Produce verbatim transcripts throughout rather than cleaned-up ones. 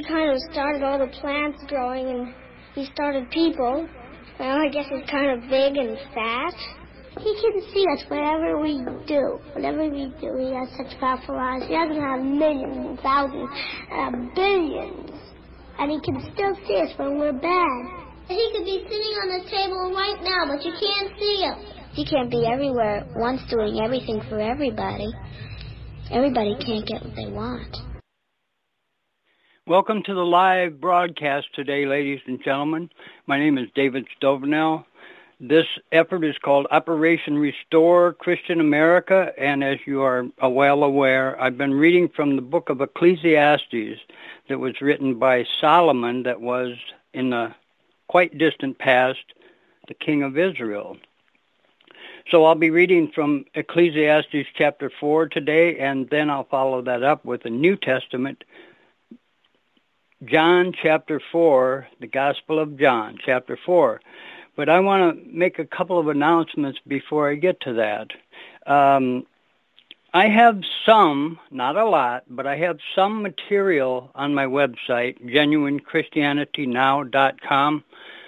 He kind of started all the plants growing, and he started people. Well, I guess he's kind of big and fat. He can see us whatever we do. Whatever we do, he has such powerful eyes. He doesn't have millions and thousands, uh, billions. And he can still see us when we're bad. He could be sitting on the table right now, but you can't see him. He can't be everywhere at once doing everything for everybody. Everybody can't get what they want. Welcome to the live broadcast today, ladies and gentlemen. My name is David Stovenell. This effort is called Operation Restore Christian America, and as you are well aware, I've been reading from the book of Ecclesiastes that was written by Solomon, that was in the quite distant past the king of Israel. So I'll be reading from Ecclesiastes chapter four today, and then I'll follow that up with the New Testament, John chapter four, the Gospel of John chapter four. But I want to make a couple of announcements before I get to that. Um, I have some, not a lot, but I have some material on my website, genuine christianity now dot com,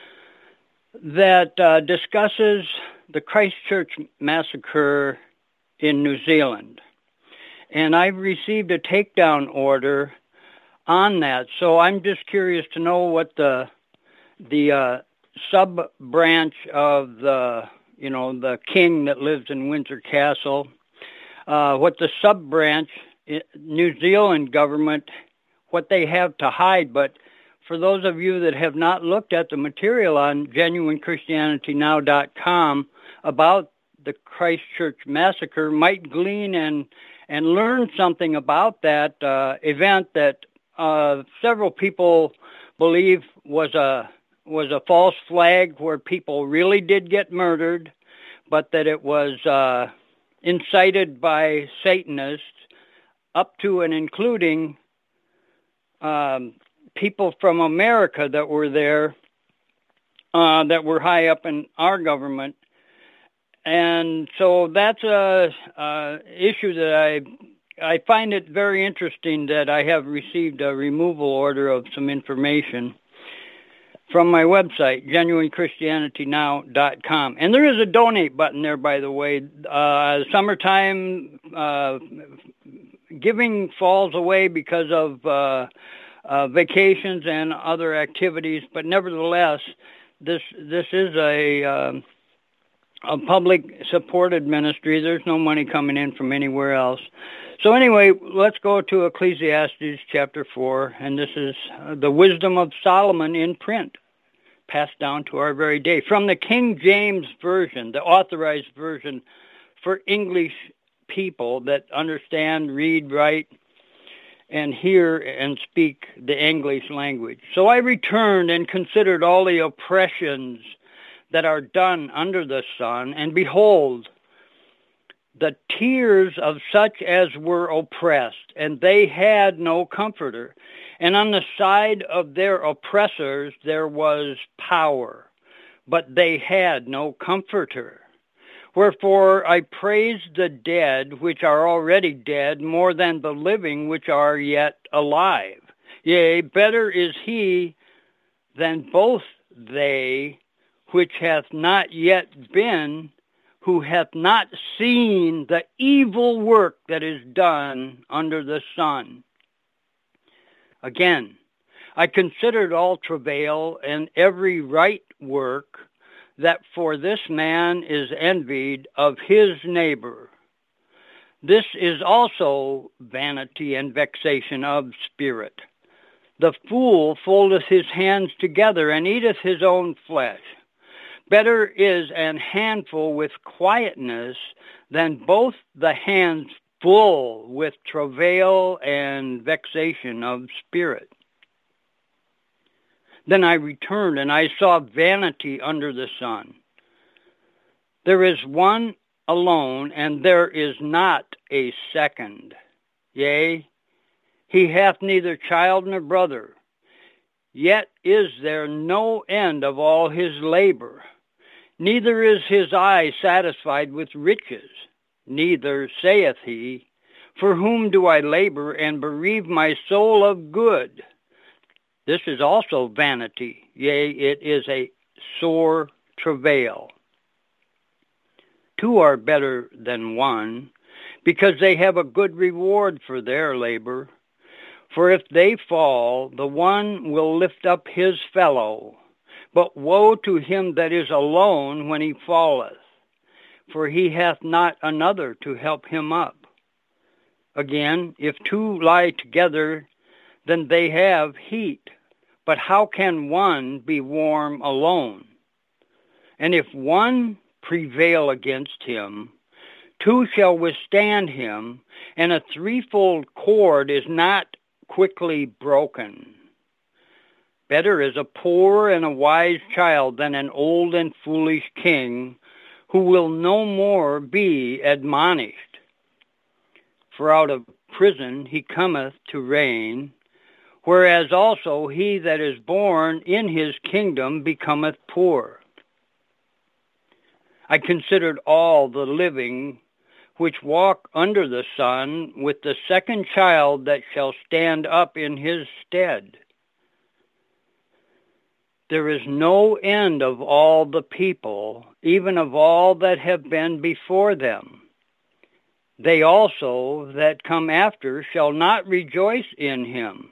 that uh, discusses the Christchurch massacre in New Zealand. And I've received a takedown order on that, so I'm just curious to know what the the uh, sub-branch of the, you know, the king that lives in Windsor Castle, uh, what the sub-branch, New Zealand government, what they have to hide. But for those of you that have not looked at the material on genuine christianity now dot com about the Christchurch massacre, might glean and, and learn something about that uh, event that uh, several people believe was a was a false flag, where people really did get murdered, but that it was uh, incited by Satanists, up to and including um, people from America that were there, uh, that were high up in our government. And so that's a, a issue that I I find it very interesting that I have received a removal order of some information from my website, genuine christianity now dot com. And there is a donate button there, by the way. Uh, summertime uh, giving falls away because of uh, uh, vacations and other activities, but nevertheless, this this is a uh, a public supported ministry. There's no money coming in from anywhere else. So anyway, let's go to Ecclesiastes chapter four, and this is uh, the wisdom of Solomon in print, passed down to our very day. From the King James Version, the authorized version for English people that understand, read, write, and hear and speak the English language. So I returned and considered all the oppressions that are done under the sun, and behold, the tears of such as were oppressed, and they had no comforter. And on the side of their oppressors there was power, but they had no comforter. Wherefore I praised the dead which are already dead more than the living which are yet alive. Yea, better is he than both they which hath not yet been, who hath not seen the evil work that is done under the sun. Again, I considered all travail and every right work, that for this man is envied of his neighbor. This is also vanity and vexation of spirit. The fool foldeth his hands together and eateth his own flesh. Better is an handful with quietness than both the hands full with travail and vexation of spirit. Then I returned, and I saw vanity under the sun. There is one alone, and there is not a second. Yea, he hath neither child nor brother. Yet is there no end of all his labor. Neither is his eye satisfied with riches. Neither saith he, for whom do I labor and bereave my soul of good? This is also vanity, yea, it is a sore travail. Two are better than one, because they have a good reward for their labor. For if they fall, the one will lift up his fellow. But woe to him that is alone when he falleth, for he hath not another to help him up. Again, if two lie together, then they have heat. But how can one be warm alone? And if one prevail against him, two shall withstand him, and a threefold cord is not quickly broken. Better is a poor and a wise child than an old and foolish king, who will no more be admonished. For out of prison he cometh to reign, whereas also he that is born in his kingdom becometh poor. I considered all the living which walk under the sun with the second child that shall stand up in his stead. There is no end of all the people, even of all that have been before them. They also that come after shall not rejoice in him.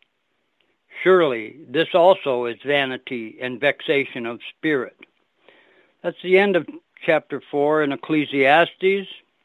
Surely this also is vanity and vexation of spirit. That's the end of chapter four in Ecclesiastes.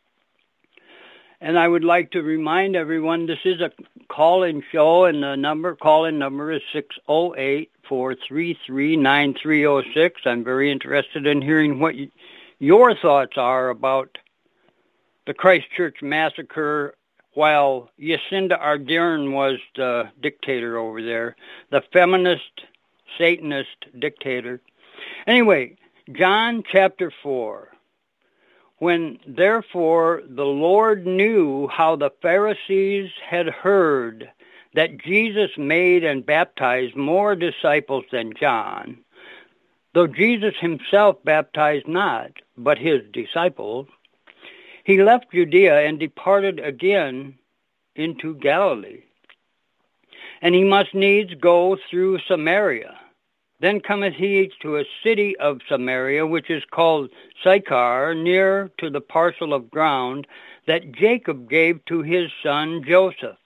And I would like to remind everyone this is a call-in show, and the number call-in number is six oh eight, four three three, nine three oh six. I'm very interested in hearing what you, your thoughts are about the Christchurch massacre while Jacinda Ardern was the dictator over there, the feminist, Satanist dictator. Anyway, John chapter four. When therefore the Lord knew how the Pharisees had heard that Jesus made and baptized more disciples than John, though Jesus himself baptized not, but his disciples, he left Judea and departed again into Galilee. And he must needs go through Samaria. Then cometh he to a city of Samaria, which is called Sychar, near to the parcel of ground that Jacob gave to his son Joseph.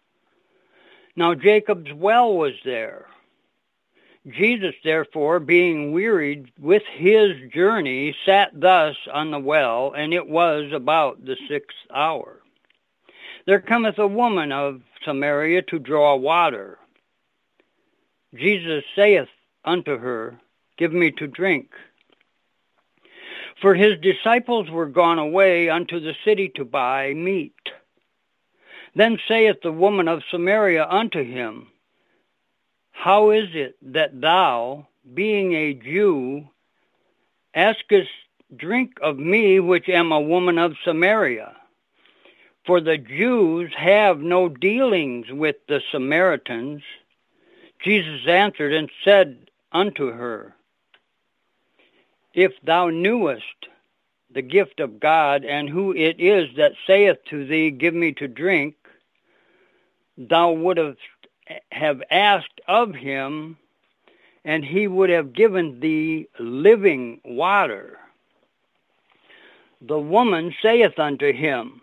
Now Jacob's well was there. Jesus, therefore, being wearied with his journey, sat thus on the well, and it was about the sixth hour. There cometh a woman of Samaria to draw water. Jesus saith unto her, Give me to drink. For his disciples were gone away unto the city to buy meat. Then saith the woman of Samaria unto him, How is it that thou, being a Jew, askest drink of me, which am a woman of Samaria? For the Jews have no dealings with the Samaritans. Jesus answered and said unto her, If thou knewest the gift of God, and who it is that saith to thee, Give me to drink, thou wouldst have asked of him, and he would have given thee living water. The woman saith unto him,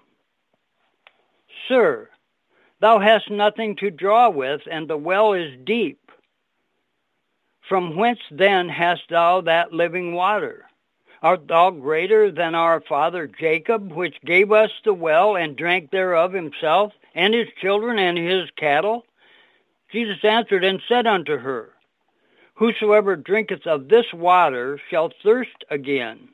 Sir, thou hast nothing to draw with, and the well is deep. From whence then hast thou that living water? Art thou greater than our father Jacob, which gave us the well, and drank thereof himself, and his children, and his cattle? Jesus answered and said unto her, Whosoever drinketh of this water shall thirst again.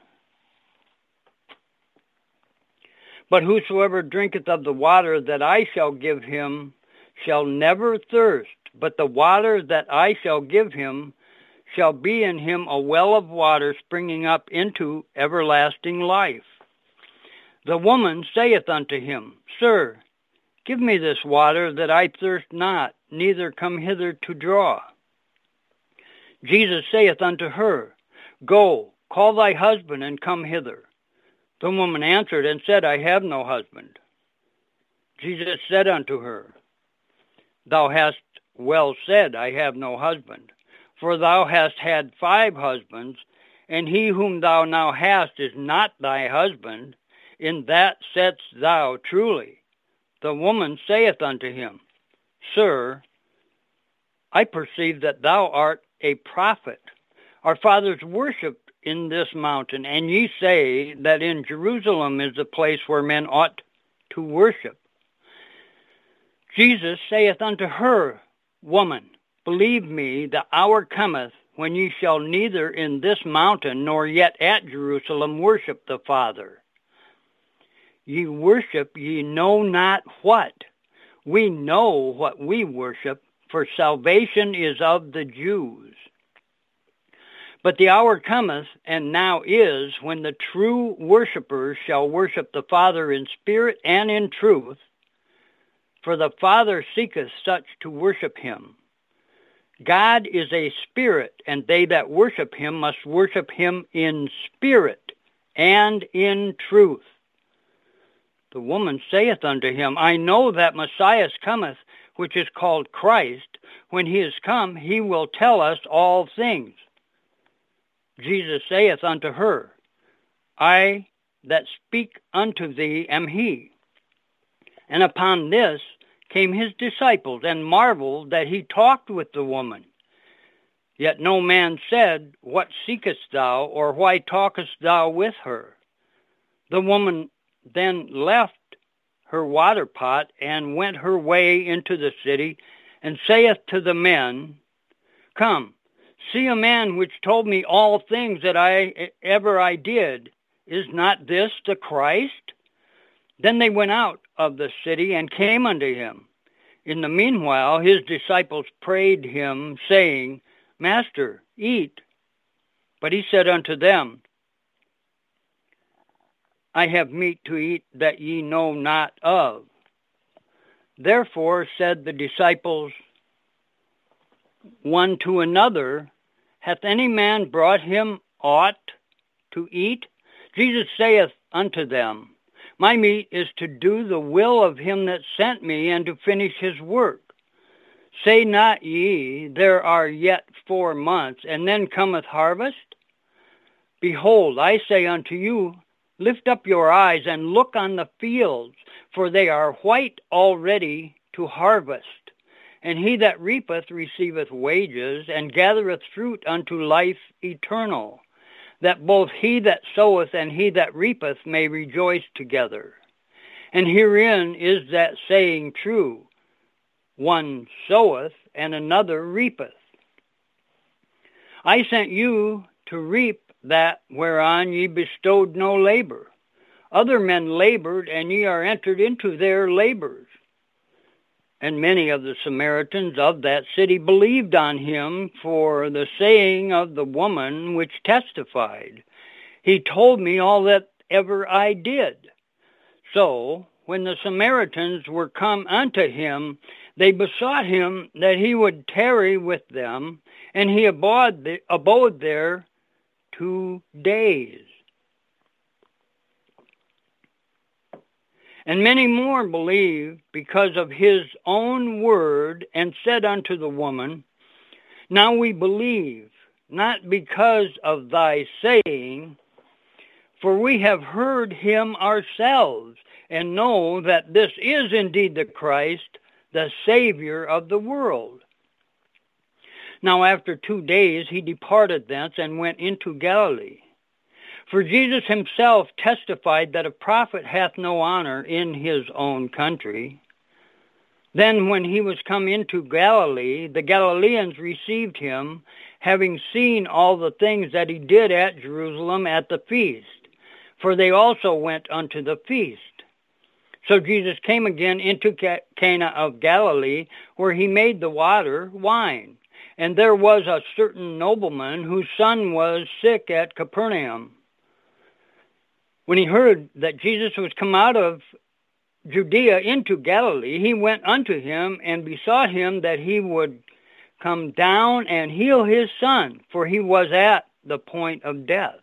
But whosoever drinketh of the water that I shall give him shall never thirst, but the water that I shall give him shall be in him a well of water springing up into everlasting life. The woman saith unto him, Sir, give me this water that I thirst not, neither come hither to draw. Jesus saith unto her, Go, call thy husband, and come hither. The woman answered and said, I have no husband. Jesus said unto her, Thou hast well said, I have no husband. For thou hast had five husbands, and he whom thou now hast is not thy husband. In that saidst thou truly. The woman saith unto him, Sir, I perceive that thou art a prophet. Our fathers worshipped in this mountain, and ye say that in Jerusalem is the place where men ought to worship. Jesus saith unto her, Woman, believe me, the hour cometh when ye shall neither in this mountain nor yet at Jerusalem worship the Father. Ye worship ye know not what. We know what we worship, for salvation is of the Jews. But the hour cometh, and now is, when the true worshipers shall worship the Father in spirit and in truth, for the Father seeketh such to worship him. God is a spirit, and they that worship him must worship him in spirit and in truth. The woman saith unto him, I know that Messiah cometh, which is called Christ. When he is come, he will tell us all things. Jesus saith unto her, I that speak unto thee am he. And upon this came his disciples, and marveled that he talked with the woman. Yet no man said, What seekest thou, or why talkest thou with her? The woman then left her water pot, and went her way into the city, and saith to the men, Come, see a man which told me all things that I ever I did. Is not this the Christ? Then they went out of the city, and came unto him. In the meanwhile his disciples prayed him, saying, Master, eat. But he said unto them, I have meat to eat that ye know not of. Therefore said the disciples one to another, Hath any man brought him aught to eat? Jesus saith unto them, My meat is to do the will of him that sent me, and to finish his work. Say not ye, There are yet four months, and then cometh harvest? Behold, I say unto you, Lift up your eyes and look on the fields, for they are white already to harvest. And he that reapeth receiveth wages, and gathereth fruit unto life eternal, that both he that soweth and he that reapeth may rejoice together. And herein is that saying true, One soweth, and another reapeth. I sent you to reap that whereon ye bestowed no labor. Other men labored, and ye are entered into their labors. And many of the Samaritans of that city believed on him for the saying of the woman which testified, He told me all that ever I did. So, when the Samaritans were come unto him, they besought him that he would tarry with them, and he abode, abode there two days. And many more believed because of his own word, and said unto the woman, Now we believe, not because of thy saying, for we have heard him ourselves, and know that this is indeed the Christ, the Savior of the world. Now after two days he departed thence, and went into Galilee. For Jesus himself testified that a prophet hath no honor in his own country. Then when he was come into Galilee, the Galileans received him, having seen all the things that he did at Jerusalem at the feast. For they also went unto the feast. So Jesus came again into Cana of Galilee, where he made the water wine. And there was a certain nobleman whose son was sick at Capernaum. When he heard that Jesus was come out of Judea into Galilee, he went unto him and besought him that he would come down and heal his son, for he was at the point of death.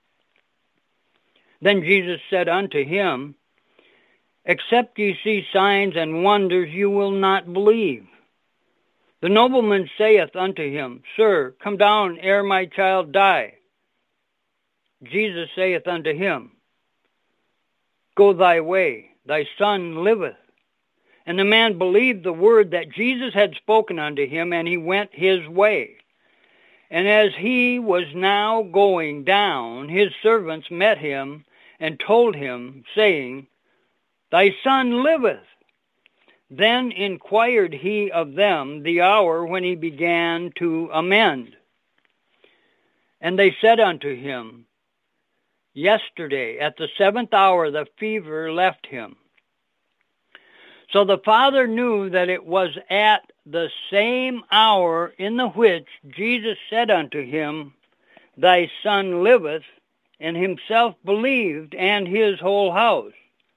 Then Jesus said unto him, Except ye see signs and wonders, you will not believe. The nobleman saith unto him, Sir, come down ere my child die. Jesus saith unto him, Go thy way, thy son liveth. And the man believed the word that Jesus had spoken unto him, and he went his way. And as he was now going down, his servants met him and told him, saying, Thy son liveth. Then inquired he of them the hour when he began to amend. And they said unto him, Yesterday, at the seventh hour, the fever left him. So the father knew that it was at the same hour in the which Jesus said unto him, Thy son liveth, and himself believed, and his whole house.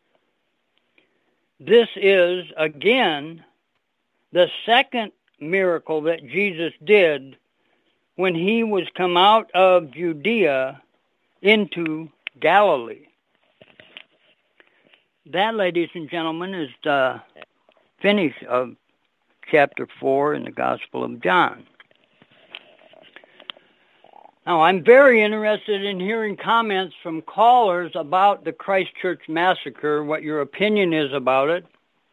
This is, again, the second miracle that Jesus did when he was come out of Judea into Galilee. That, ladies and gentlemen, is the finish of chapter four in the Gospel of John. Now, I'm very interested in hearing comments from callers about the Christchurch massacre, what your opinion is about it.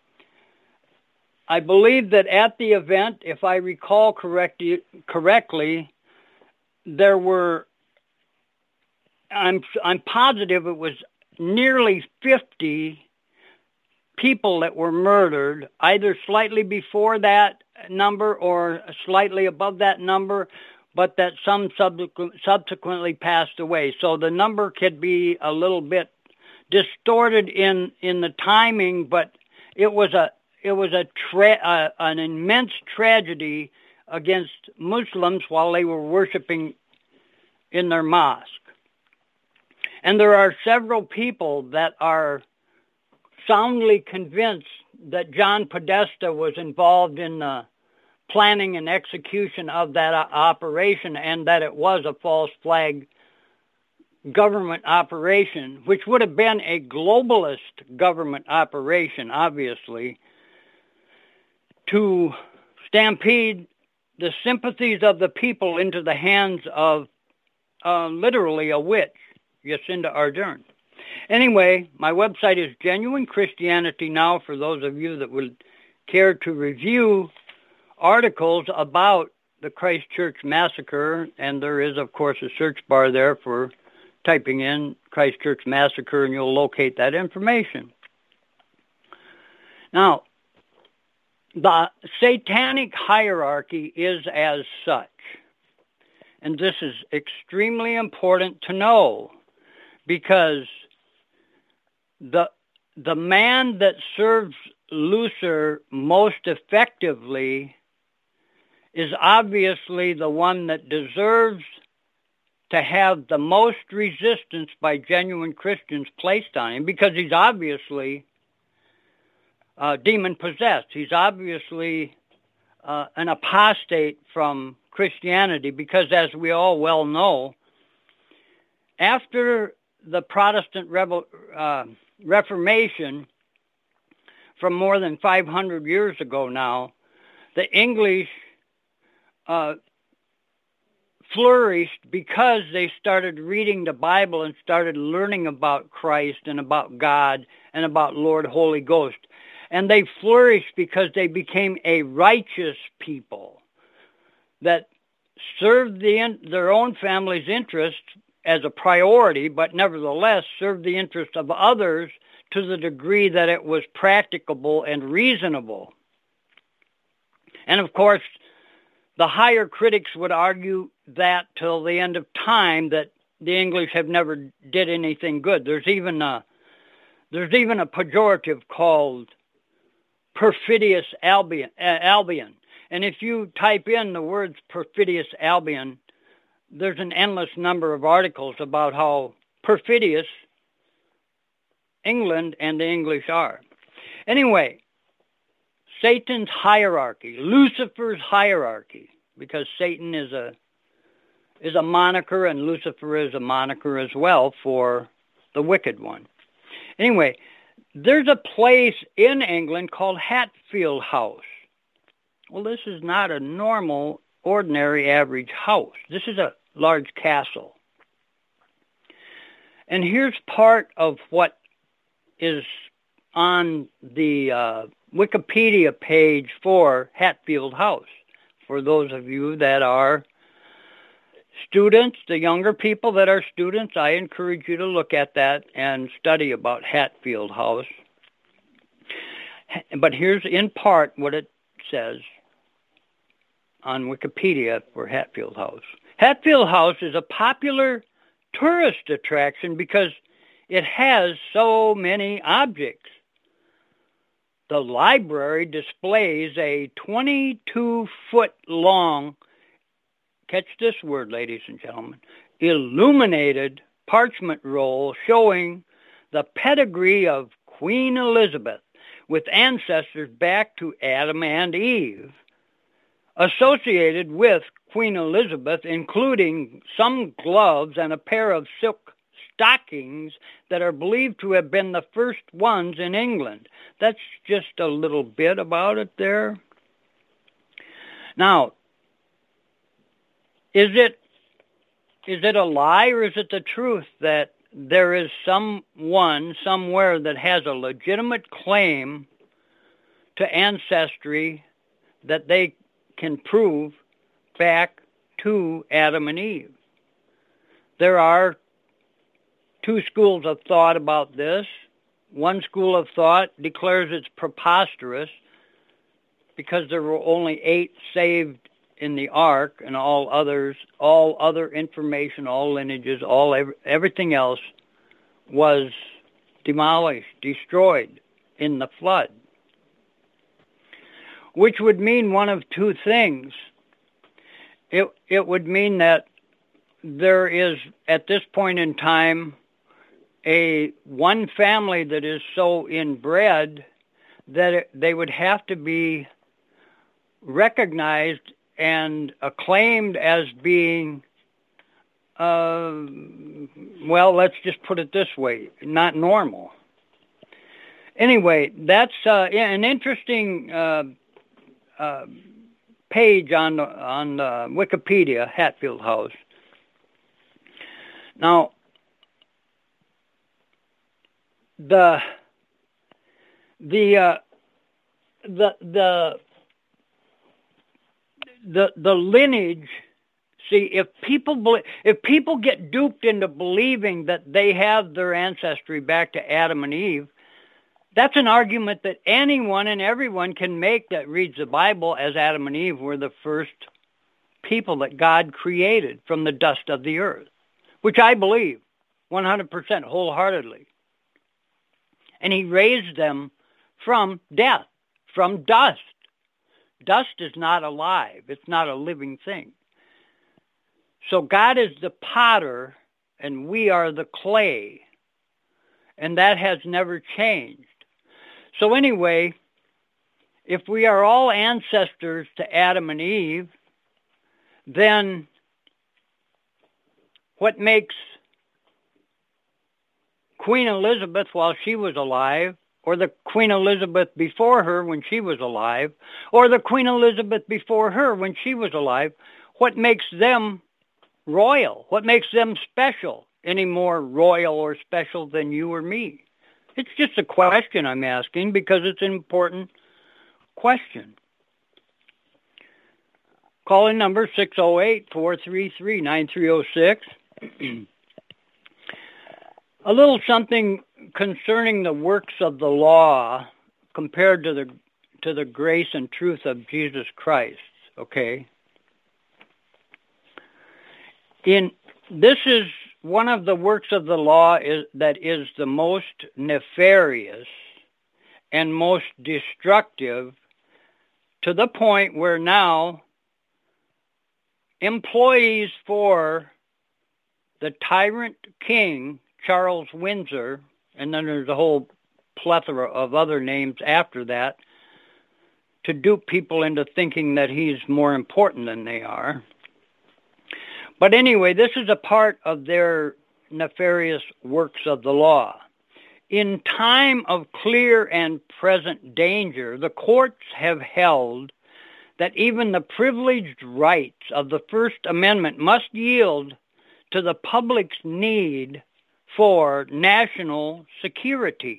I believe that at the event, if I recall correctly, correctly, there were, I'm, I'm positive it was nearly fifty people that were murdered, either slightly before that number or slightly above that number, but that some subsequent, subsequently passed away. So the number could be a little bit distorted in, in the timing, but it was a it was a tra- uh, an immense tragedy against Muslims while they were worshiping in their mosque. And there are several people that are soundly convinced that John Podesta was involved in the planning and execution of that operation, and that it was a false flag government operation, which would have been a globalist government operation, obviously, to stampede the sympathies of the people into the hands of uh, literally a witch, Jacinda Ardern. Anyway, my website is Genuine Christianity Now for those of you that would care to review articles about the Christchurch massacre, and there is, of course, a search bar there for typing in Christchurch massacre, and you'll locate that information. Now, the satanic hierarchy is as such, and this is extremely important to know, because the the man that serves Lucifer most effectively is obviously the one that deserves to have the most resistance by genuine Christians placed on him, because he's obviously uh, demon-possessed. He's obviously uh, an apostate from Christianity, because as we all well know, after the Protestant Revo- uh, Reformation from more than five hundred years ago now, the English uh, flourished because they started reading the Bible and started learning about Christ and about God and about Lord Holy Ghost. And they flourished because they became a righteous people that served the, their own family's interests as a priority, but nevertheless served the interest of others to the degree that it was practicable and reasonable. And of course, the higher critics would argue that till the end of time, that the English have never did anything good. There's even a, there's even a pejorative called perfidious Albion, uh, Albion. And if you type in the words perfidious Albion, there's an endless number of articles about how perfidious England and the English are. Anyway, Satan's hierarchy, Lucifer's hierarchy, because Satan is a is a moniker and Lucifer is a moniker as well for the wicked one. Anyway, there's a place in England called Hatfield House, Well, this is not a normal, ordinary, average house. This is a large castle. And here's part of what is on the uh, Wikipedia page for Hatfield House. For those of you that are students, the younger people that are students, I encourage you to look at that and study about Hatfield House. But here's in part what it says on Wikipedia for Hatfield House. Hatfield House is a popular tourist attraction because it has so many objects. The library displays a twenty-two foot long, catch this word, ladies and gentlemen, illuminated parchment roll showing the pedigree of Queen Elizabeth with ancestors back to Adam and Eve, associated with Queen Elizabeth, including some gloves and a pair of silk stockings that are believed to have been the first ones in England. That's just a little bit about it there. Now, is it is it a lie or is it the truth that there is someone somewhere that has a legitimate claim to ancestry that they can prove back to Adam and Eve? There are two schools of thought about this. One school of thought declares it's preposterous because there were only eight saved in the ark, and all others, all other information, all lineages, all everything else was demolished, destroyed in the flood. Which would mean one of two things. It it would mean that there is, at this point in time, a one family that is so inbred that it, they would have to be recognized and acclaimed as being, uh, well, let's just put it this way, not normal. Anyway, that's uh, an interesting uh, uh, page on on uh, Wikipedia, Hatfield House. Now, the the uh, the the the the lineage. See, if people believe, if people get duped into believing that they have their ancestry back to Adam and Eve, that's an argument that anyone and everyone can make that reads the Bible, as Adam and Eve were the first people that God created from the dust of the earth, which I believe one hundred percent wholeheartedly. And he raised them from death, from dust. Dust is not alive. It's not a living thing. So God is the potter, and we are the clay. And that has never changed. So anyway, if we are all ancestors to Adam and Eve, then what makes Queen Elizabeth while she was alive, or the Queen Elizabeth before her when she was alive, or the Queen Elizabeth before her when she was alive, what makes them royal? What makes them special? Any more royal or special than you or me? It's just a question I'm asking because it's an important question. Call in number six oh eight, four three three, nine three oh six. A little something concerning the works of the law compared to the to the grace and truth of Jesus Christ, okay? In this is one of the works of the law is that is the most nefarious and most destructive, to the point where now employees for the tyrant king Charles Windsor, and then there's a whole plethora of other names after that, to dupe people into thinking that he's more important than they are. But anyway, this is a part of their nefarious works of the law. In time of clear and present danger, the courts have held that even the privileged rights of the First Amendment must yield to the public's need for national security.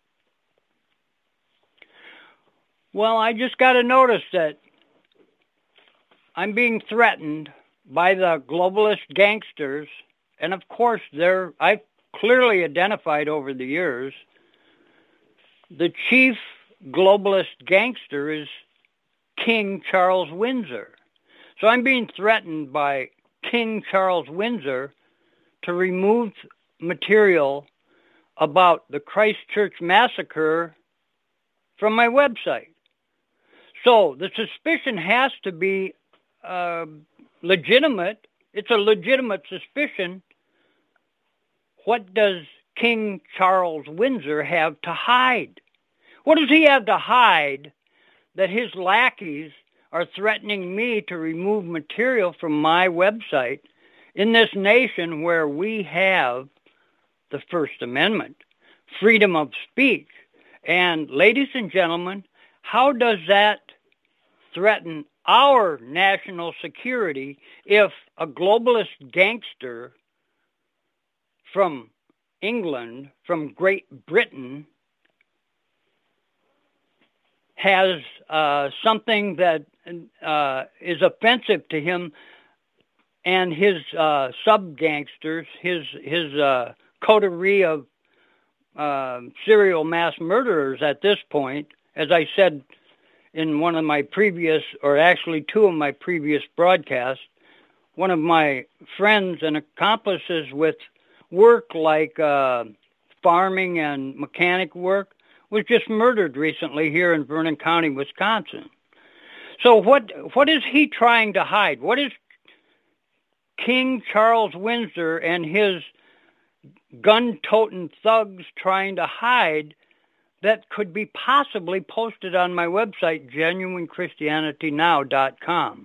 Well, I just got to notice that I'm being threatened by the globalist gangsters, and of course, they're, I've clearly identified over the years, the chief globalist gangster is King Charles Windsor. So I'm being threatened by King Charles Windsor to remove material about the Christchurch massacre from my website. So the suspicion has to be uh, legitimate. It's a legitimate suspicion. What does King Charles Windsor have to hide? What does he have to hide that his lackeys are threatening me to remove material from my website in this nation where we have the First Amendment, freedom of speech? And ladies and gentlemen, how does that threaten our national security if a globalist gangster from England, from Great Britain, has uh, something that uh, is offensive to him and his uh, sub-gangsters, his, his uh, coterie of uh, serial mass murderers at this point? As I said in one of my previous, or actually two of my previous broadcasts, one of my friends and accomplices with work like uh, farming and mechanic work was just murdered recently here in Vernon County, Wisconsin. So what what is he trying to hide? What is King Charles Windsor and his gun-toting thugs trying to hide that could be possibly posted on my website, genuine christianity now dot com?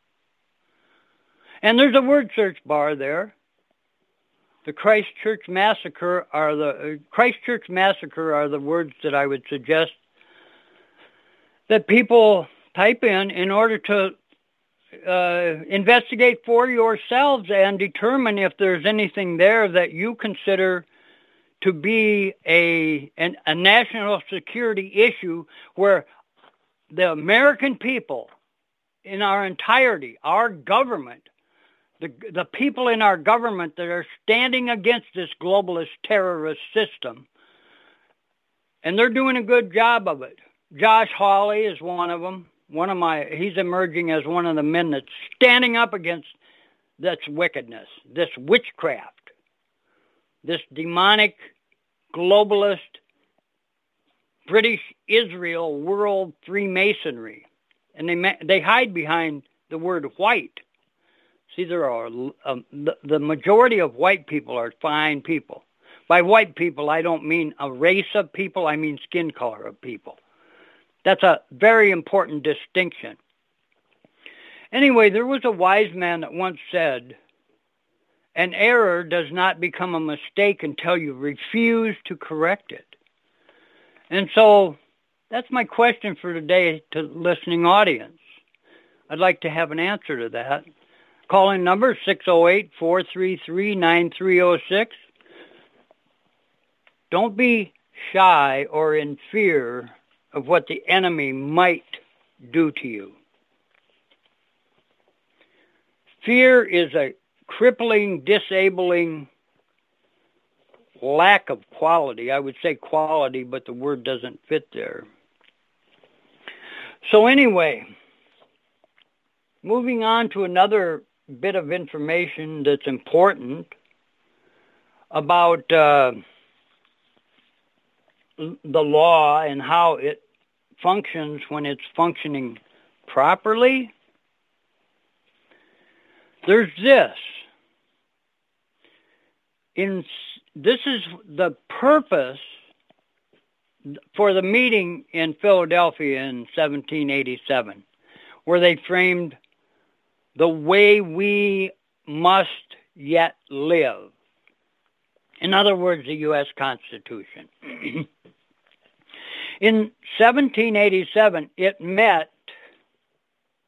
And there's a word search bar there. The Christchurch massacre are the uh, Christchurch massacre are the words that I would suggest that people type in in order to uh, investigate for yourselves and determine if there's anything there that you consider to be a an, a national security issue where the American people in our entirety, our government, The, the people in our government that are standing against this globalist terrorist system, and they're doing a good job of it. Josh Hawley is one of them. One of my, he's emerging as one of the men that's standing up against this wickedness, this witchcraft, this demonic, globalist, British Israel world Freemasonry. And they they hide behind the word white. See, there are um, the, the majority of white people are fine people. By white people, I don't mean a race of people. I mean skin color of people. That's a very important distinction. Anyway, there was a wise man that once said, an error does not become a mistake until you refuse to correct it. And so that's my question for today to the listening audience. I'd like to have an answer to that. Calling number six oh eight, four three three, nine three oh six. Don't be shy or in fear of what the enemy might do to you. Fear is a crippling, disabling lack of quality. I would say quality, but the word doesn't fit there. So anyway, moving on to another bit of information that's important about uh, the law and how it functions when it's functioning properly. There's this. In this is the purpose for the meeting in Philadelphia in seventeen eighty-seven, where they framed the way we must yet live. In other words, the U S Constitution. In seventeen eighty-seven, it met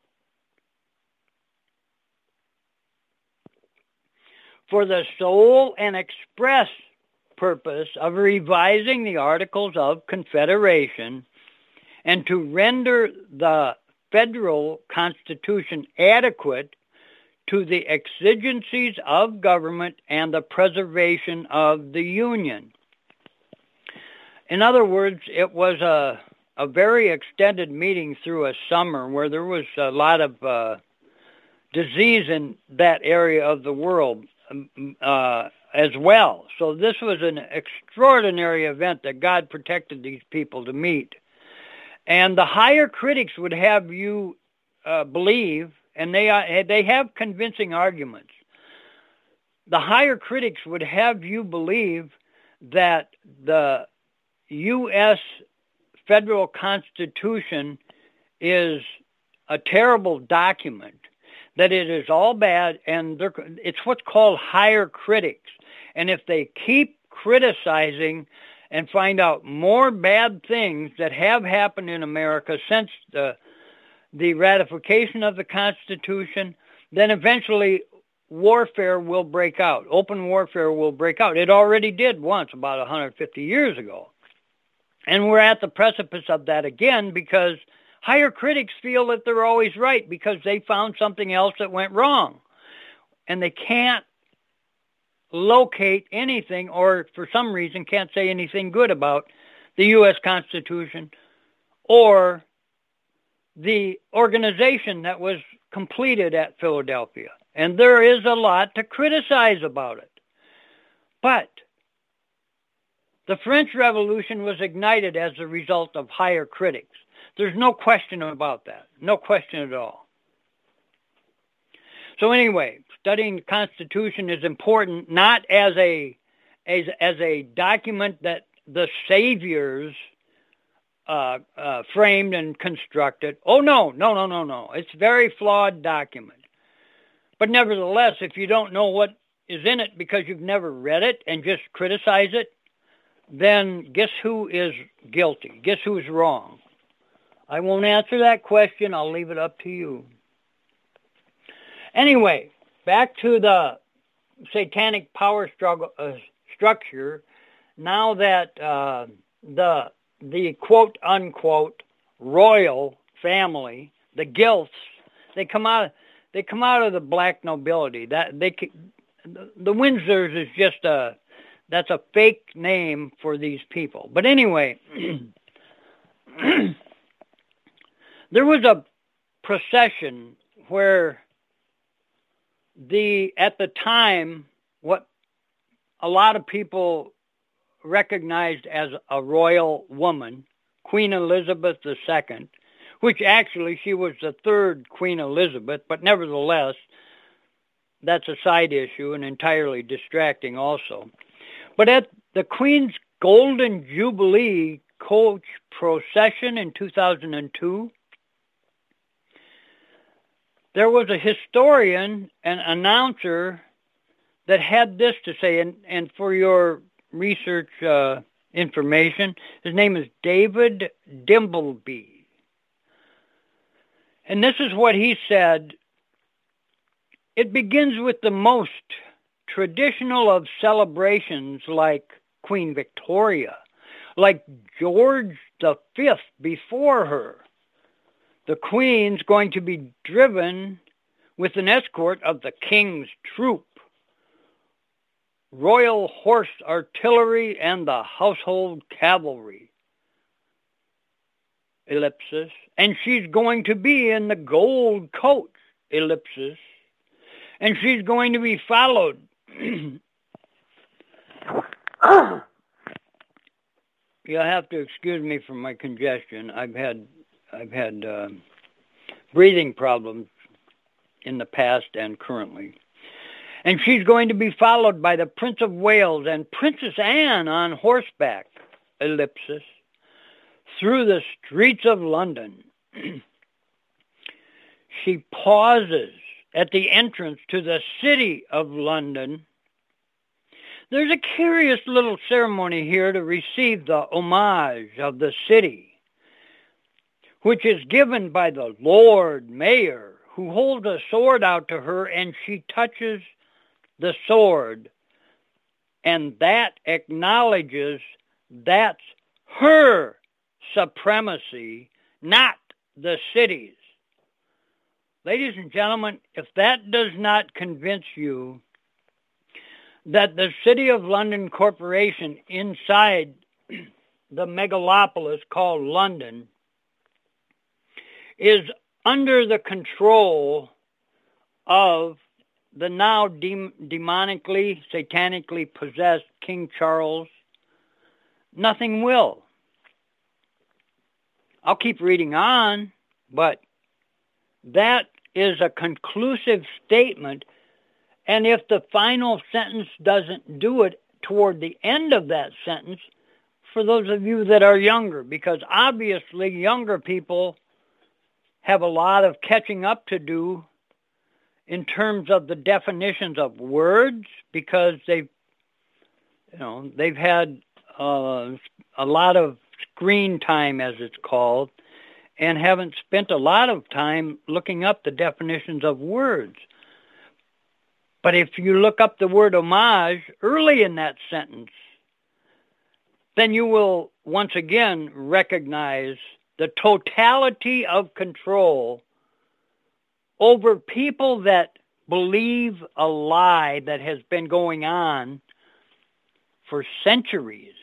for the sole and express purpose of revising the Articles of Confederation and to render the federal Constitution adequate to the exigencies of government and the preservation of the Union. In other words, it was a, a very extended meeting through a summer where there was a lot of uh, disease in that area of the world uh, as well. So this was an extraordinary event that God protected these people to meet. And the higher critics would have you uh, believe, and they uh, they have convincing arguments, the higher critics would have you believe that the U S federal Constitution is a terrible document, that it is all bad, and it's what's called higher critics. And if they keep criticizing and find out more bad things that have happened in America since the, the ratification of the Constitution, then eventually warfare will break out. Open warfare will break out. It already did once, about one hundred fifty years ago. And we're at the precipice of that again because higher critics feel that they're always right because they found something else that went wrong. And they can't locate anything, or for some reason can't say anything good about the U S Constitution or the organization that was completed at Philadelphia. And there is a lot to criticize about it. But the French Revolution was ignited as a result of higher critics. There's no question about that. No question at all. So anyway, studying the Constitution is important, not as a as, as a document that the saviors uh, uh, framed and constructed. Oh, no, no, no, no, no. It's a very flawed document. But nevertheless, if you don't know what is in it because you've never read it and just criticize it, then guess who is guilty? Guess who's wrong? I won't answer that question. I'll leave it up to you. Anyway, back to the satanic power struggle uh, structure. Now that uh, the the quote unquote royal family, the Gilfs, they come out they come out of the black nobility. That they the Windsors is just a that's a fake name for these people. But anyway, there was a procession where the at the time what a lot of people recognized as a royal woman, Queen Elizabeth the Second, which actually she was the third Queen Elizabeth, but nevertheless, that's a side issue and entirely distracting also. But at the Queen's Golden Jubilee coach procession in two thousand two, there was a historian and announcer that had this to say, and, and for your research uh, information, his name is David Dimbleby. And this is what he said: it begins with the most traditional of celebrations like Queen Victoria, like George the Fifth before her. The Queen's going to be driven with an escort of the King's troop, Royal Horse Artillery, and the Household Cavalry. Ellipsis. And she's going to be in the gold coach. Ellipsis. And she's going to be followed. You'll have to excuse me for my congestion. I've had I've had uh, breathing problems in the past and currently. And she's going to be followed by the Prince of Wales and Princess Anne on horseback, ellipsis, through the streets of London. She pauses at the entrance to the city of London. There's a curious little ceremony here to receive the homage of the city, which is given by the Lord Mayor, who holds a sword out to her, and she touches the sword. And that acknowledges that's her supremacy, not the city's. Ladies and gentlemen, if that does not convince you that the City of London Corporation inside the megalopolis called London is under the control of the now de- demonically, satanically possessed King Charles, nothing will. I'll keep reading on, but that is a conclusive statement. And if the final sentence doesn't do it, toward the end of that sentence, for those of you that are younger, because obviously younger people have a lot of catching up to do in terms of the definitions of words, because they've, you know, they've had uh, a lot of screen time, as it's called, and haven't spent a lot of time looking up the definitions of words. But if you look up the word homage early in that sentence, then you will once again recognize the totality of control over people that believe a lie that has been going on for centuries.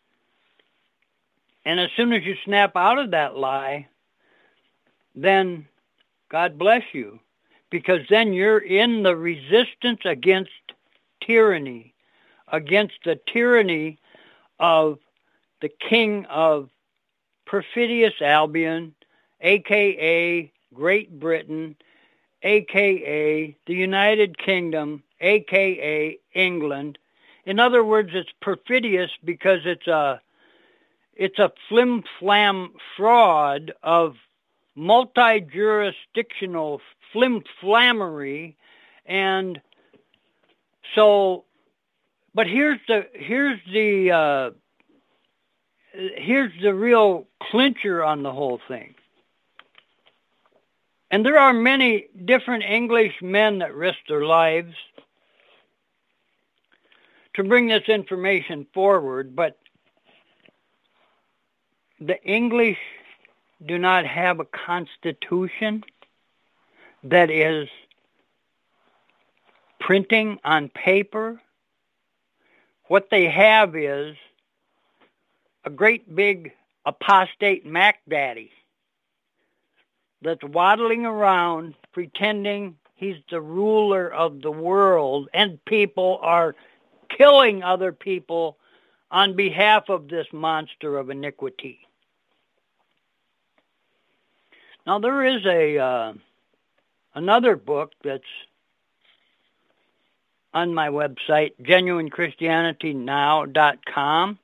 And as soon as you snap out of that lie, then God bless you, because then you're in the resistance against tyranny, against the tyranny of the king of perfidious Albion, a k a. Great Britain, a k a the United Kingdom, a k a. England. In other words, it's perfidious because it's a it's a flim-flam fraud of multi-jurisdictional flim-flammery. And so, but here's the here's the uh, here's the real clincher on the whole thing. And there are many different English men that risk their lives to bring this information forward, but the English do not have a constitution that is printing on paper. What they have is a great big apostate Mac Daddy that's waddling around pretending he's the ruler of the world, and people are killing other people on behalf of this monster of iniquity. Now, there is a uh, another book that's on my website, genuine christianity now dot com.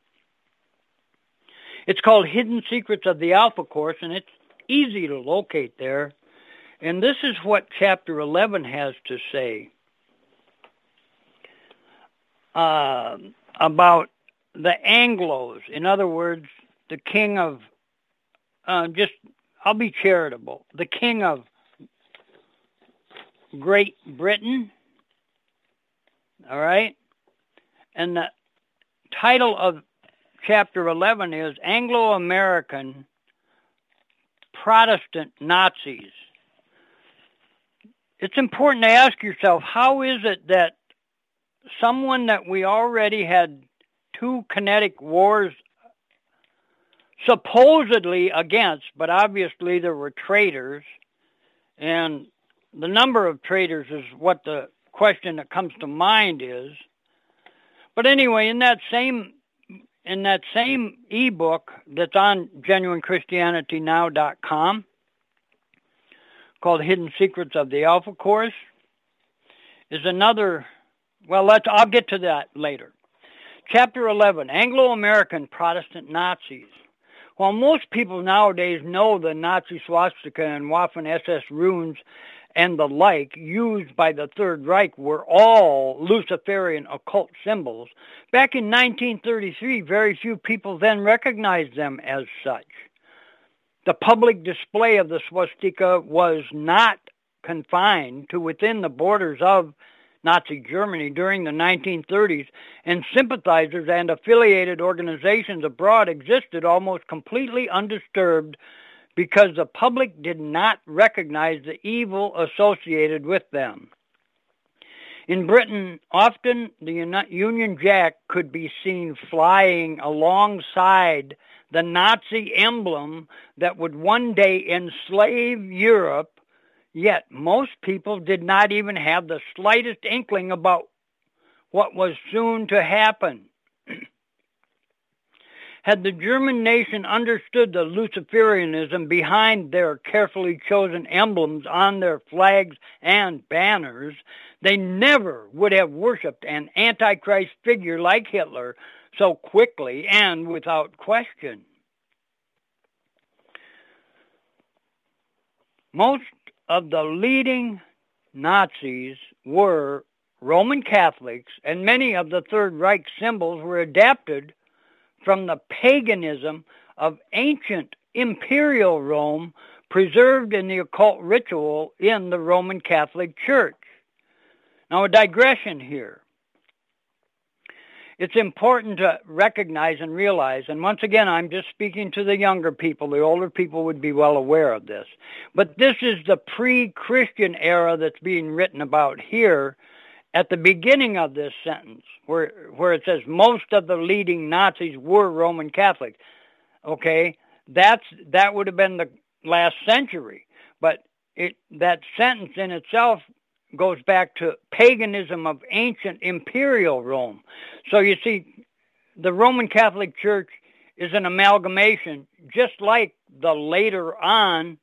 It's called Hidden Secrets of the Alpha Course, and it's easy to locate there. And this is what chapter eleven has to say uh, about the Anglos. In other words, the king of, uh, just, I'll be charitable, the king of Great Britain, all right? And the title of chapter eleven is Anglo-American Protestant Nazis. It's important to ask yourself, how is it that someone that we already had two kinetic wars supposedly against, but obviously there were traitors, and the number of traitors is what the question that comes to mind is. But anyway, in that same in that same ebook that's on genuine christianity now dot com, called Hidden Secrets of the Alpha Course, is another, well, let's, I'll get to that later. Chapter eleven, Anglo-American Protestant Nazis. While most people nowadays know the Nazi swastika and Waffen S S runes and the like used by the Third Reich were all Luciferian occult symbols, back in nineteen thirty-three, very few people then recognized them as such. The public display of the swastika was not confined to within the borders of Nazi Germany during the nineteen thirties, and sympathizers and affiliated organizations abroad existed almost completely undisturbed because the public did not recognize the evil associated with them. In Britain, often the Union Jack could be seen flying alongside the Nazi emblem that would one day enslave Europe, yet most people did not even have the slightest inkling about what was soon to happen. Had the German nation understood the Luciferianism behind their carefully chosen emblems on their flags and banners, they never would have worshipped an Antichrist figure like Hitler so quickly and without question. Most of the leading Nazis were Roman Catholics, and many of the Third Reich symbols were adapted from the paganism of ancient imperial Rome preserved in the occult ritual in the Roman Catholic Church. Now, a digression here. It's important to recognize and realize, and once again, I'm just speaking to the younger people. The older people would be well aware of this. But this is the pre-Christian era that's being written about here at the beginning of this sentence, where where it says most of the leading Nazis were Roman Catholics. Okay, that's that would have been the last century, but it that sentence in itself goes back to paganism of ancient imperial Rome. So you see, the Roman Catholic Church is an amalgamation, just like the later on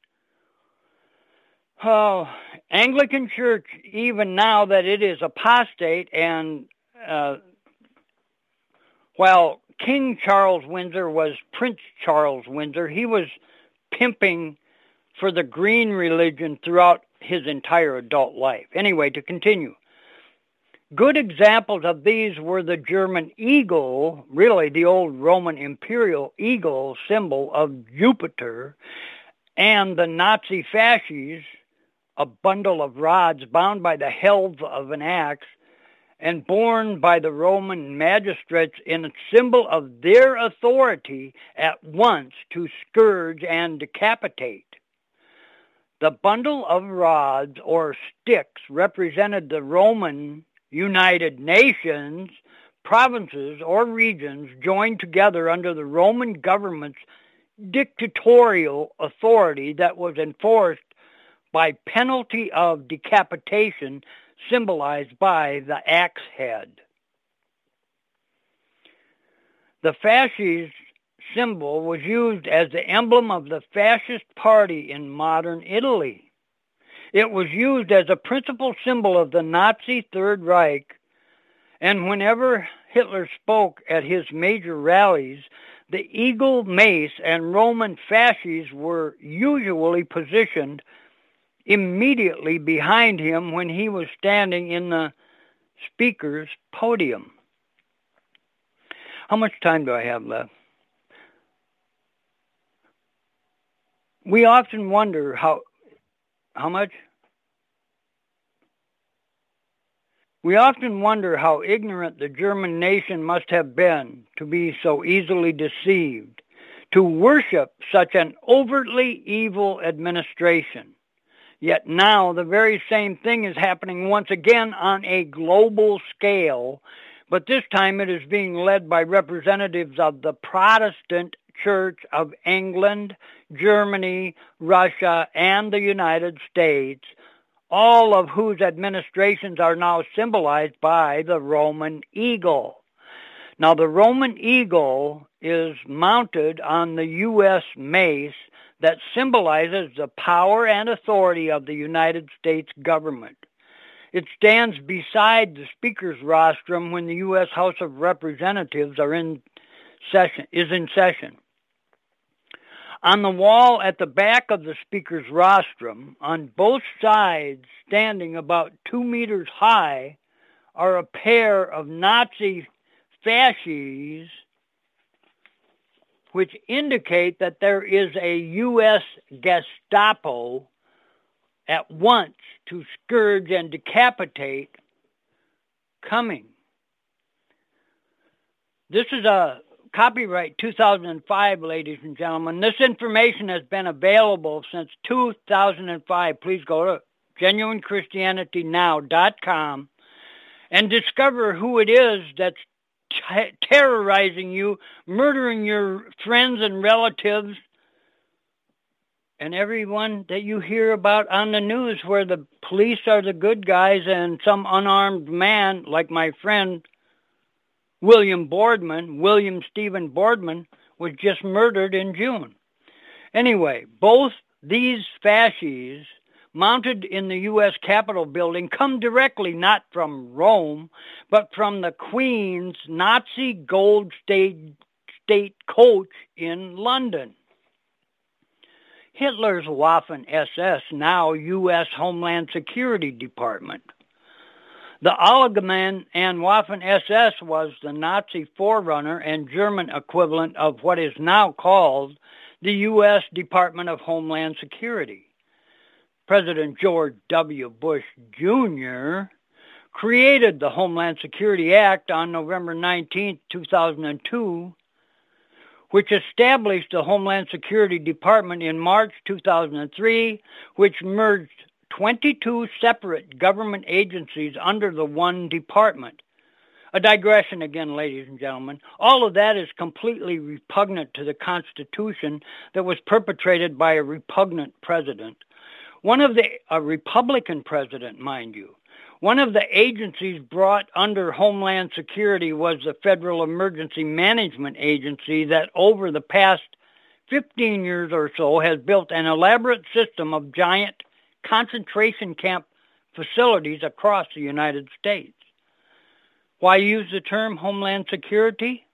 oh, Anglican Church, even now that it is apostate, and uh, while King Charles Windsor was Prince Charles Windsor, he was pimping for the green religion throughout his entire adult life. Anyway, to continue. Good examples of these were the German eagle, really the old Roman imperial eagle symbol of Jupiter, and the Nazi fasces, a bundle of rods bound by the helve of an axe and borne by the Roman magistrates in a symbol of their authority at once to scourge and decapitate. The bundle of rods or sticks represented the Roman United Nations, provinces or regions joined together under the Roman government's dictatorial authority that was enforced by penalty of decapitation, symbolized by the axe head. The fasces symbol was used as the emblem of the fascist party in modern Italy. It was used as a principal symbol of the Nazi Third Reich, and whenever Hitler spoke at his major rallies, the eagle mace and Roman fasces were usually positioned immediately behind him when he was standing in the speaker's podium. How much time do I have left? We often wonder how, how much? We often wonder how ignorant the German nation must have been to be so easily deceived, to worship such an overtly evil administration. Yet now the very same thing is happening once again on a global scale, but this time it is being led by representatives of the Protestant Church of England, Germany, Russia, and the United States, all of whose administrations are now symbolized by the Roman eagle. Now, the Roman eagle is mounted on the U S mace that symbolizes the power and authority of the United States government. It stands beside the Speaker's rostrum when the U S House of Representatives are in session, is in session. On the wall at the back of the Speaker's rostrum, on both sides, standing about two meters high, are a pair of Nazi fasces which indicate that there is a U S Gestapo at once to scourge and decapitate coming. This is a copyright two thousand five, ladies and gentlemen. This information has been available since two thousand five. Please go to genuine christianity now dot com and discover who it is that's t- terrorizing you, murdering your friends and relatives, and everyone that you hear about on the news, where the police are the good guys and some unarmed man, like my friend William Boardman, William Stephen Boardman, was just murdered in June. Anyway, both these fasces mounted in the U S Capitol building come directly not from Rome, but from the Queen's Nazi Gold State, State coach in London. Hitler's Waffen S S, now U S Homeland Security Department. The Allgemeine and Waffen S S was the Nazi forerunner and German equivalent of what is now called the U S Department of Homeland Security. President George W. Bush Junior created the Homeland Security Act on November nineteenth, two thousand two, which established the Homeland Security Department in March two thousand three, which merged twenty-two separate government agencies under the one department. A digression again, ladies and gentlemen. All of that is completely repugnant to the Constitution that was perpetrated by a repugnant president. One of the, a Republican president, mind you. One of the agencies brought under Homeland Security was the Federal Emergency Management Agency that over the past fifteen years or so has built an elaborate system of giant concentration camp facilities across the United States. Why use the term Homeland Security?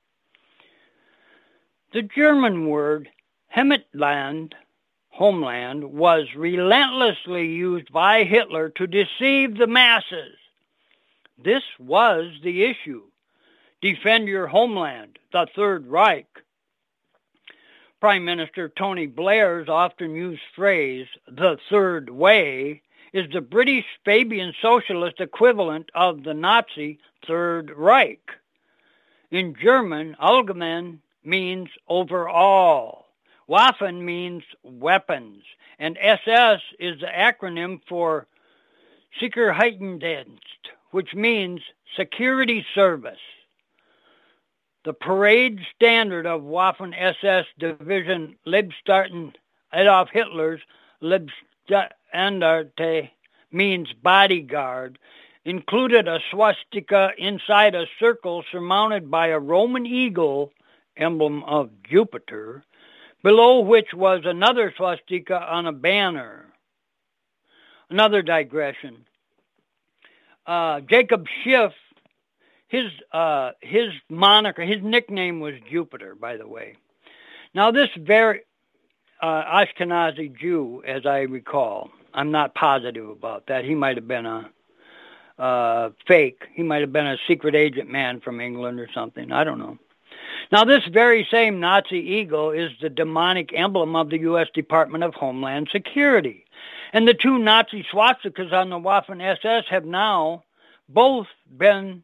The German word Heimatland, homeland, was relentlessly used by Hitler to deceive the masses. This was the issue. Defend your homeland, the Third Reich. Prime Minister Tony Blair's often used phrase, the Third Way, is the British Fabian socialist equivalent of the Nazi Third Reich. In German, Allgemein means overall. Waffen means weapons, and S S is the acronym for Sicherheitsdienst, which means security service. The parade standard of Waffen S S Division Leibstaaten Adolf Hitler's Leibstandarte means bodyguard, included a swastika inside a circle surmounted by a Roman eagle, emblem of Jupiter, below which was another swastika on a banner. Another digression. Uh, Jacob Schiff, his uh, his moniker, his nickname was Jupiter, by the way. Now this very uh, Ashkenazi Jew, as I recall, I'm not positive about that. He might have been a uh, fake. He might have been a secret agent man from England or something. I don't know. Now, this very same Nazi eagle is the demonic emblem of the U S Department of Homeland Security. And the two Nazi swastikas on the Waffen S S have now both been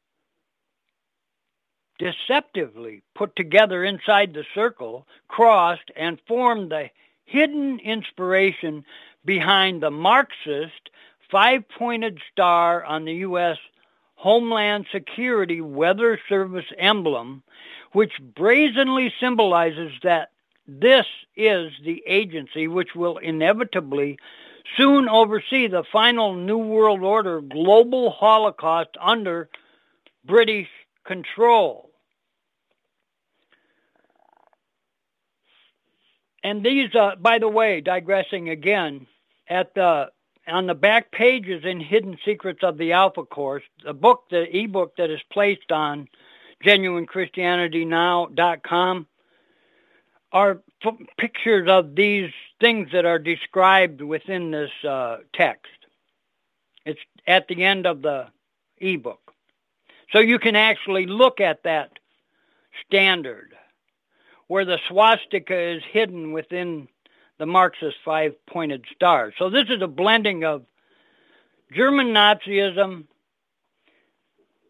deceptively put together inside the circle, crossed, and formed the hidden inspiration behind the Marxist five-pointed star on the U S Homeland Security Weather Service emblem, which brazenly symbolizes that this is the agency which will inevitably soon oversee the final New World Order global Holocaust under British control. And these, uh, by the way, digressing again, at the on the back pages in Hidden Secrets of the Alpha Course, the book, the ebook that is placed on genuine christianity now dot com, are f- pictures of these things that are described within this uh, text. It's at the end of the ebook. So you can actually look at that standard where the swastika is hidden within the Marxist five-pointed star. So this is a blending of German Nazism,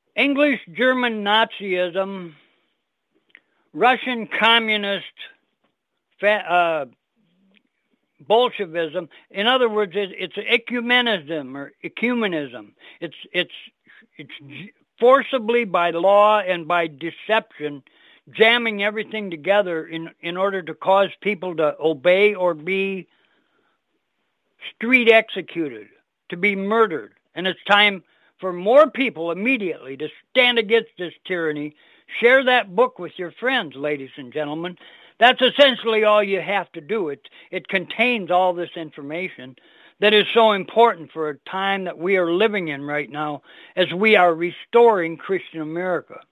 English German Nazism, Russian communist uh, Bolshevism. In other words, it, it's ecumenism or ecumenism. It's it's it's forcibly by law and by deception, jamming everything together in in order to cause people to obey or be street executed, to be murdered. And it's time for more people immediately to stand against this tyranny. Share that book with your friends, ladies and gentlemen. That's essentially all you have to do. It, it contains all this information that is so important for a time that we are living in right now as we are restoring Christian America.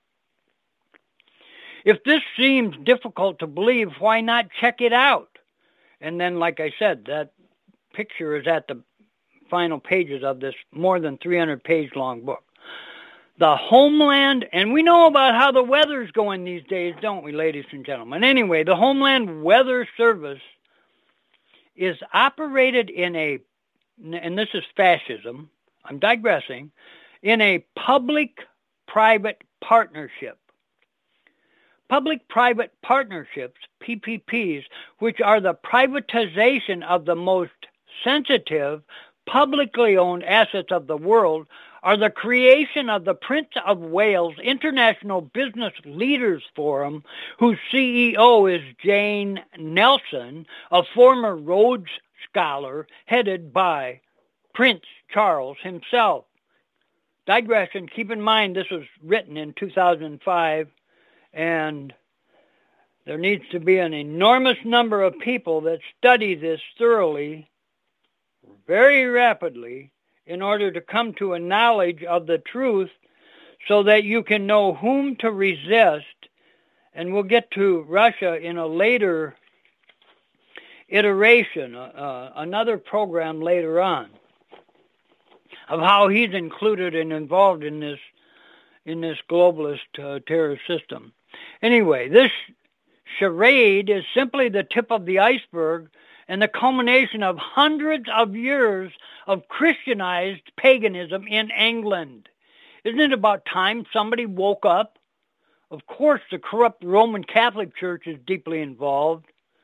If this seems difficult to believe, why not check it out? And then, like I said, that picture is at the final pages of this more than three hundred page long book. The Homeland, and we know about how the weather's going these days, don't we, ladies and gentlemen? Anyway, the Homeland Weather Service is operated in a, and this is fascism, I'm digressing, in a public-private partnership. Public-private partnerships, P P Ps, which are the privatization of the most sensitive, publicly owned assets of the world, are the creation of the Prince of Wales International Business Leaders Forum, whose C E O is Jane Nelson, a former Rhodes Scholar headed by Prince Charles himself. Digression, keep in mind this was written in two thousand five, and there needs to be an enormous number of people that study this thoroughly, very rapidly, in order to come to a knowledge of the truth so that you can know whom to resist. And we'll get to Russia in a later iteration, uh, another program later on, of how he's included and involved in this in this globalist uh, terror system. Anyway, this charade is simply the tip of the iceberg and the culmination of hundreds of years of Christianized paganism in England. Isn't it about time somebody woke up? Of course, the corrupt Roman Catholic Church is deeply involved.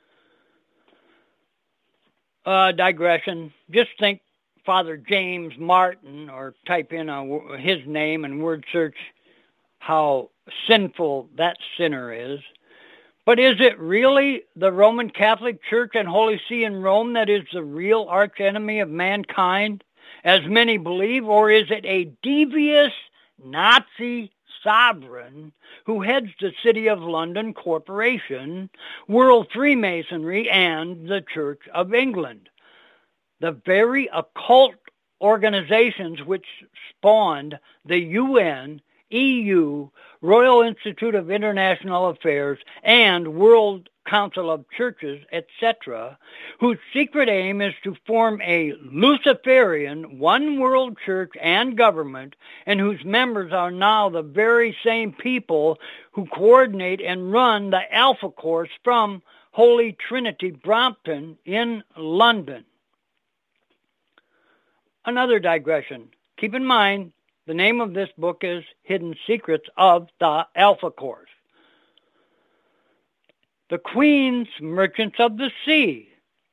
Uh, digression. Just think Father James Martin, or type in a, his name and word search how sinful that sinner is. But is it really the Roman Catholic Church and Holy See in Rome that is the real archenemy of mankind, as many believe, or is it a devious Nazi sovereign who heads the City of London Corporation, World Freemasonry, and the Church of England, the very occult organizations which spawned the U N, E U, Royal Institute of International Affairs, and World Council of Churches, et cetera, whose secret aim is to form a Luciferian one world church and government, and whose members are now the very same people who coordinate and run the Alpha Course from Holy Trinity Brompton in London. Another digression. Keep in mind, the name of this book is Hidden Secrets of the Alpha Course. The Queen's Merchants of the Sea,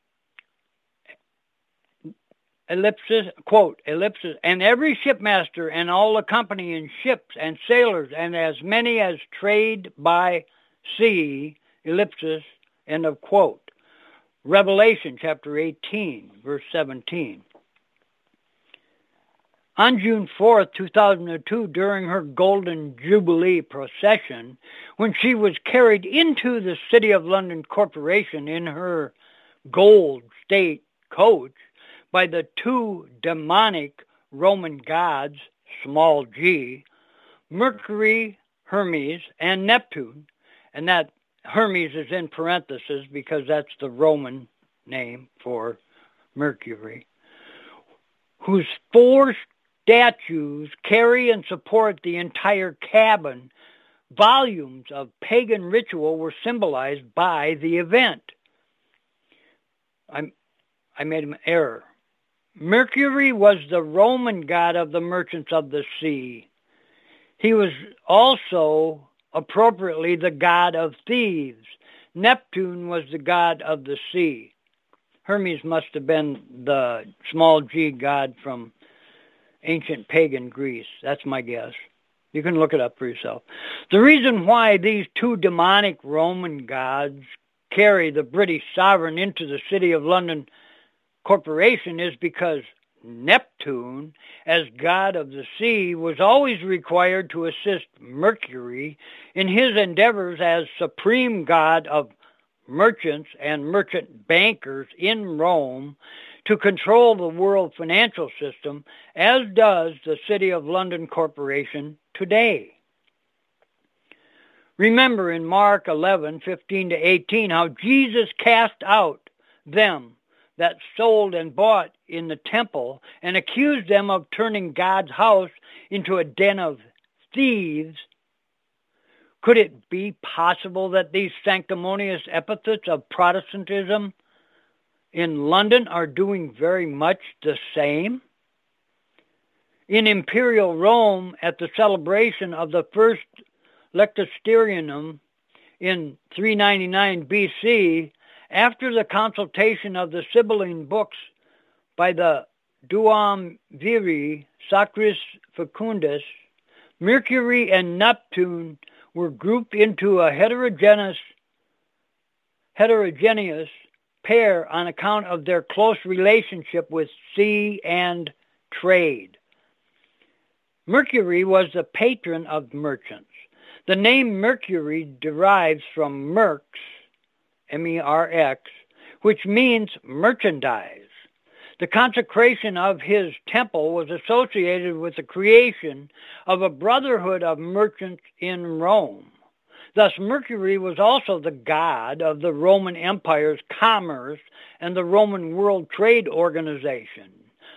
ellipsis, quote, ellipsis, and every shipmaster and all accompanying ships and sailors and as many as trade by sea, ellipsis, end of quote. Revelation chapter eighteen, verse seventeen. On June fourth, two thousand two, during her Golden Jubilee procession, when she was carried into the City of London Corporation in her gold state coach by the two demonic Roman gods, small g, Mercury, Hermes, and Neptune, and that Hermes is in parentheses because that's the Roman name for Mercury, whose four statues carry and support the entire cabin. Volumes of pagan ritual were symbolized by the event. I'm, I made an error. Mercury was the Roman god of the merchants of the sea. He was also appropriately the god of thieves. Neptune was the god of the sea. Hermes must have been the small g god from ancient pagan Greece. That's my guess. You can look it up for yourself. The reason why these two demonic Roman gods carry the British sovereign into the City of London Corporation is because Neptune, as god of the sea, was always required to assist Mercury in his endeavors as supreme god of merchants and merchant bankers in Rome to control the world financial system, as does the City of London Corporation today. Remember in Mark eleven, fifteen to eighteen, how Jesus cast out them that sold and bought in the temple and accused them of turning God's house into a den of thieves. Could it be possible that these sanctimonious epithets of Protestantism in London are doing very much the same? In Imperial Rome, at the celebration of the first Lectisterianum in three ninety-nine B C, after the consultation of the Sibylline books by the Duumviri Sacris Fecundus, Mercury and Neptune were grouped into a heterogeneous, heterogeneous pair on account of their close relationship with sea and trade. Mercury was the patron of merchants. The name Mercury derives from Merx, M E R X, which means merchandise. The consecration of his temple was associated with the creation of a brotherhood of merchants in Rome. Thus, Mercury was also the god of the Roman Empire's commerce and the Roman World Trade Organization.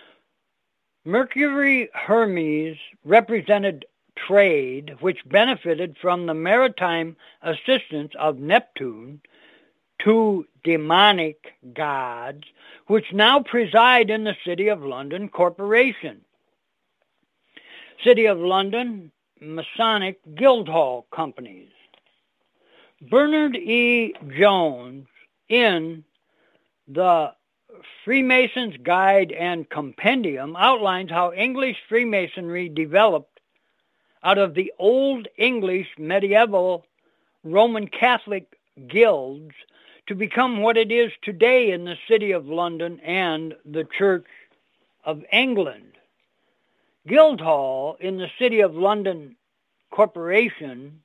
Mercury Hermes represented trade, which benefited from the maritime assistance of Neptune, two demonic gods, which now preside in the City of London Corporation. City of London Masonic Guildhall Companies. Bernard E. Jones, in the Freemason's Guide and Compendium, outlines how English Freemasonry developed out of the Old English medieval Roman Catholic guilds to become what it is today in the City of London and the Church of England. Guildhall in the City of London Corporation,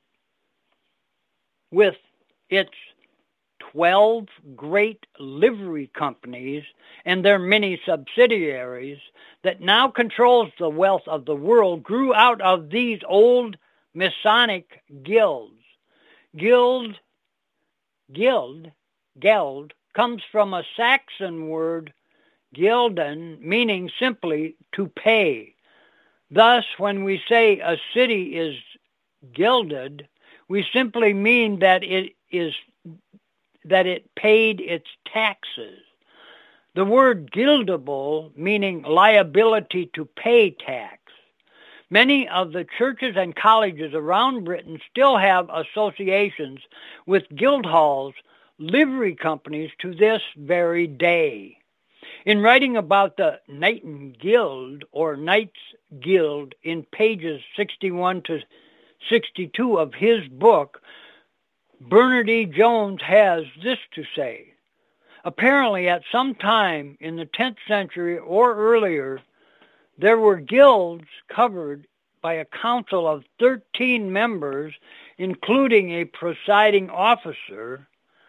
with its twelve great livery companies and their many subsidiaries that now controls the wealth of the world, grew out of these old Masonic guilds. Guild, guild, Geld comes from a Saxon word, gilden, meaning simply to pay. Thus, when we say a city is gilded, we simply mean that it is that it paid its taxes. The word gildable, meaning liability to pay tax. Many of the churches and colleges around Britain still have associations with Guildhall's livery companies to this very day. In writing about the Knighton Guild or Knights Guild in pages sixty-one to sixty-two of his book, Bernard E. Jones has this to say. Apparently, at some time in the tenth century or earlier, there were guilds covered by a council of thirteen members, including a presiding officer,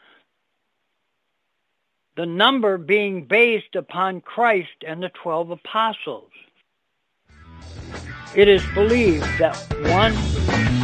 the number being based upon Christ and the twelve apostles. It is believed that one